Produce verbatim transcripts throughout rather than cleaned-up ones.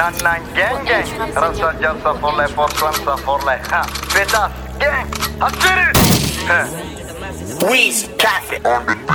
Nan nan gang gang. Rasa jasa for life, for clan for life. Ha, Vedas gang. Hasiru. Ha. Weezy Cafe on the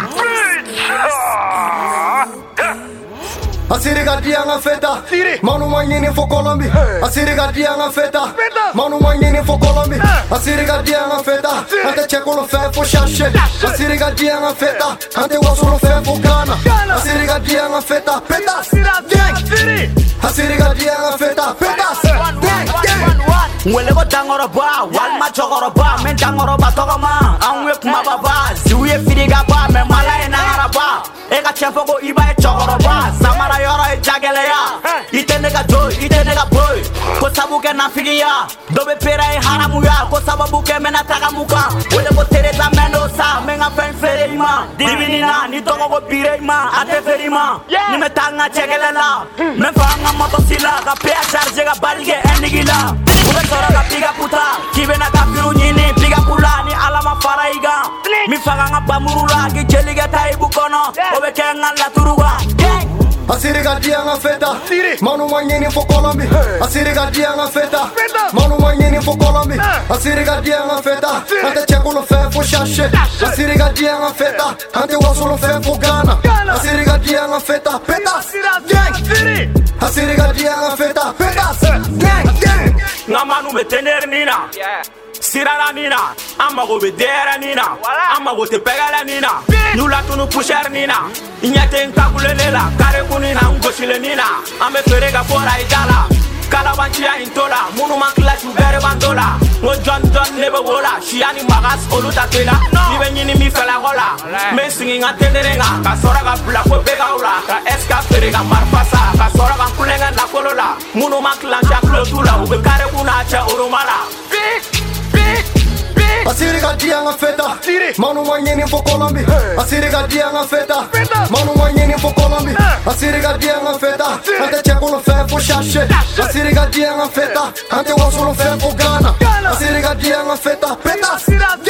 Asiri gadia nga feta Manu manyini fo Kolombi Asiri gadia nga feta Manu manyini fo Kolombi Asiri gadia nga feta Ante cheko lo fe fo shashe Asiri gadia nga feta Ante waso lo fe fo Ghana Asiri gadia nga feta Petas Gang Asiri gadia nga feta Petas Gang Gang Wele go dangoro ba wal ma chogoro ba men dangoro ba togoma anwe kuma baba ziwe firiga ba men mala ena araba e ka chefo go iba e chogoro ba samara yoro e jagele ya itene ga joy itene ga boy ko sabuke na figia dobe pera e haramu ya ko sababu ke mena taka muka wele go tereza mendosa menga fen fere ima divinina ni togo go pire ima ate ferima ni metanga chegele la men fanga motosila ka pe charge ga balge endigila Soroka piga puta, kibena kafiru nyini piga pula ni alama faraiga. Mi faganga bamurula ki jeliga taibu kono, obe kenga la turuga. Asiri gadia nga feta, manu manyini fo Kolombi. Asiri gadia nga feta, manu manyini fo Kolombi. Asiri gadia nga feta, ante cheko lo fe fo shashe. Asiri gadia nga feta, ante waso lo fe fo Ghana. Asiri gadia nga feta, petas gang. Asiri gadia nga feta, petas gang gang. Ngamanu betener nina, sirara nina, amago bedera nina, amago te pegala nina, nula tunu pusher nina, inyate nkagule lela, kare kunina ngosile nina, ame ferega fora idala, kalabanchia intola, munu mankla shugere bandola, ngo John John nebe wola, shiani magas oluta tela, nibe nyini mi fela hola, me singing atenderenga, kasora ga bula ko pega ula, ka eska ferega marfasa, kasora ga kulenga na kolola, munu mankla chaklo tula, ube kare kuna cha urumala. Asiri gadia nga feta, manu manyini fo Kolombi. Asiri gadia nga feta, manu manyini fo Kolombi. Asiri gadia nga feta, ante cheko lo fe fo shashe. Asiri gadia nga feta, ante waso lo fe fo Ghana. Asiri gadia nga feta, petas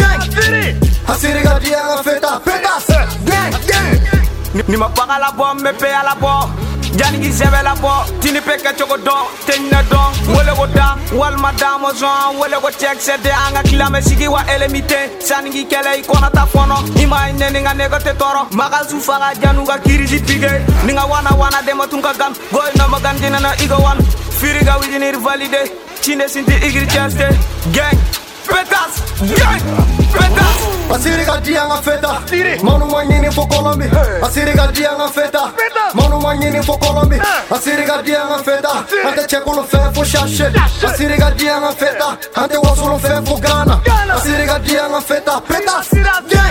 gang. Asiri gadia nga feta, petas gang gang. Ni mapaka la bo, me pe la bo. Jani ki sebe la bo, tini peke choko don, tenina don. Wole go da, wal madamo zon, wole go check sete anga kilame sigi wa elemite. Sani kele ikona ta fono, ima ine ninga nego te toro. Maka sufaga janu ga kiriji pige, ninga wana wana demo tunka gam. Goy no magan dina na igo wan, firiga within valide. Chine sinti igri chaste, gang, petas, gang, petas. Asiri gadia nga feta, manu manyini fo Kolombi. Asiri gadia nga feta, manu manyini fo Kolombi. Asiri gadia nga feta, ante cheko lo fe fo shashe. Asiri gadia nga feta, ante waso lo fe fo Ghana. Asiri gadia nga feta, petas gang.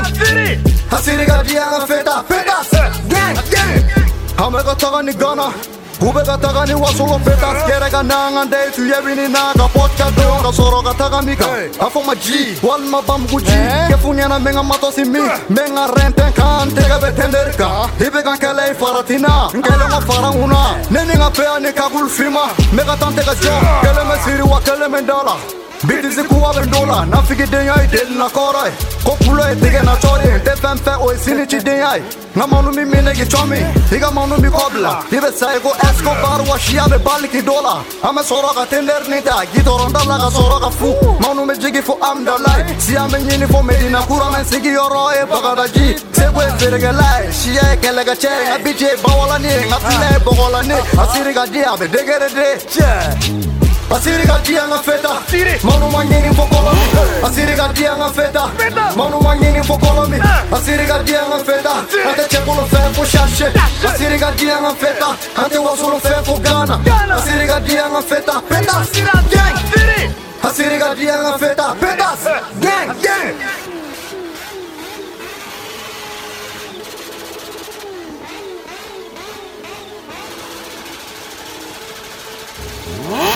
Asiri gadia nga feta, petas gang gang. Hamega taga ni Ghana, ubega taga ni waso lo petas. Kerega nanga day tu yebini naga podcast donga soroga taga mika. Afo ma G, wal ma bambu G. Kefunya na menga matosi mi, menga renten kan tega betenderka. Ibega kele faratina, kele ma faranguna. Neni nga pea ni kagul fima, mega tante ga jo. Kele me siri wa kele me dola. Biti si kuwa bendola, na figi denyai del na korai. Kopulo e tige na chori, te femfe o e sinichi denyai. Nga manu mi mine ki chomi, higa manu mi kobla. Ibe saigo Escobar wa shia be bali ki dola. Ame soroka tender nita, gitoronda laga soroka fu. Manu me jigi fu amdalai, si ame nyini fu medina kura men sigi yoro e bagada ji. Sebo e ferege lai, shia e kelega che, nga biche bawala ni, nga pile e bogola ni. Asiri ga dia be degere de, Asiri gadia nga feta, manu manyini fo Kolombi. Asiri gadia nga feta, manu manyini fo Kolombi. Asiri gadia nga feta, ante cheko lo fe fo shashe. Asiri gadia nga feta, ante waso lo fe fo Ghana. Asiri gadia nga feta, petas gang. Asiri gadia nga feta, petas gang gang. What?